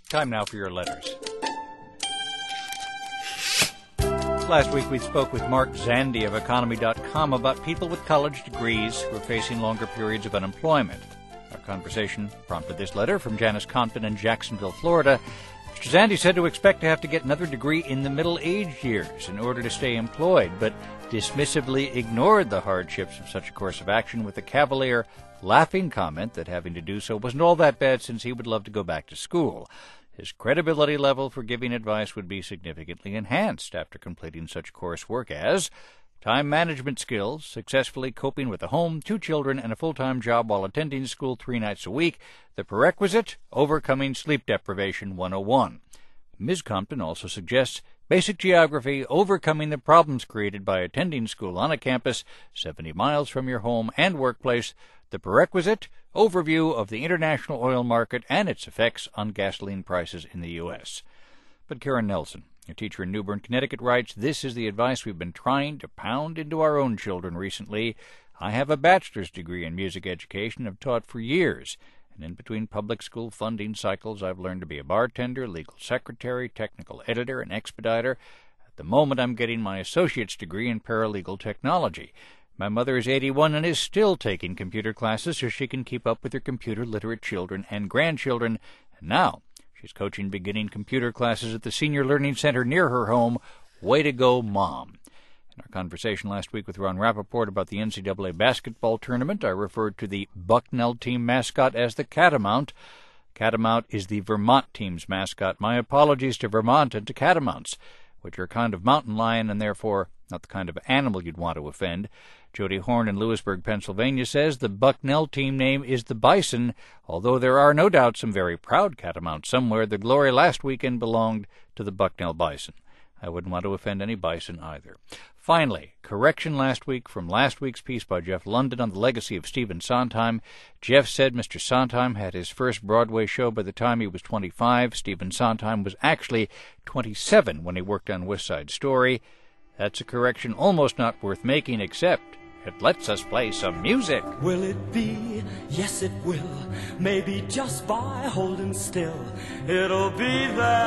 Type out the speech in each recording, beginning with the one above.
Time now for your letters. Last week we spoke with Mark Zandi of Economy.com about people with college degrees who are facing longer periods of unemployment. Our conversation prompted this letter from Janice Compton in Jacksonville, Florida. Mr. Zandi said to expect to have to get another degree in the middle-aged years in order to stay employed, but dismissively ignored the hardships of such a course of action with a cavalier, laughing comment that having to do so wasn't all that bad since he would love to go back to school. His credibility level for giving advice would be significantly enhanced after completing such coursework as time management skills, successfully coping with a home, 2 children, and a full-time job while attending school 3 nights a week, the prerequisite, overcoming sleep deprivation 101. Ms. Compton also suggests basic geography, overcoming the problems created by attending school on a campus 70 miles from your home and workplace, the prerequisite, overview of the international oil market and its effects on gasoline prices in the U.S. But Karen Nelson, a teacher in New Bern, Connecticut, writes, "This is the advice we've been trying to pound into our own children recently. I have a bachelor's degree in music education and have taught for years. And in between public school funding cycles, I've learned to be a bartender, legal secretary, technical editor, and expediter. At the moment, I'm getting my associate's degree in paralegal technology. My mother is 81 and is still taking computer classes so she can keep up with her computer-literate children and grandchildren. And now she's coaching beginning computer classes at the Senior Learning Center near her home. Way to go, Mom." In our conversation last week with Ron Rappaport about the NCAA basketball tournament, I referred to the Bucknell team mascot as the Catamount. Catamount is the Vermont team's mascot. My apologies to Vermont and to catamounts, which are a kind of mountain lion and therefore not the kind of animal you'd want to offend. Jody Horn in Lewisburg, Pennsylvania, says the Bucknell team name is the Bison, although there are no doubt some very proud catamounts somewhere. The glory last weekend belonged to the Bucknell Bison. I wouldn't want to offend any bison either. Finally, correction last week from last week's piece by Jeff London on the legacy of Stephen Sondheim. Jeff said Mr. Sondheim had his first Broadway show by the time he was 25. Stephen Sondheim was actually 27 when he worked on West Side Story. That's a correction almost not worth making, except it lets us play some music. Will it be? Yes, it will. Maybe just by holding still, it'll be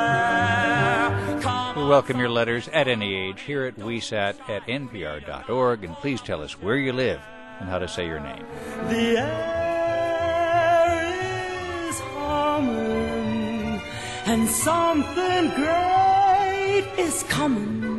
there. We welcome your letters at any age here at wesat@npr.org, and please tell us where you live and how to say your name. The air is humming, and something great is coming.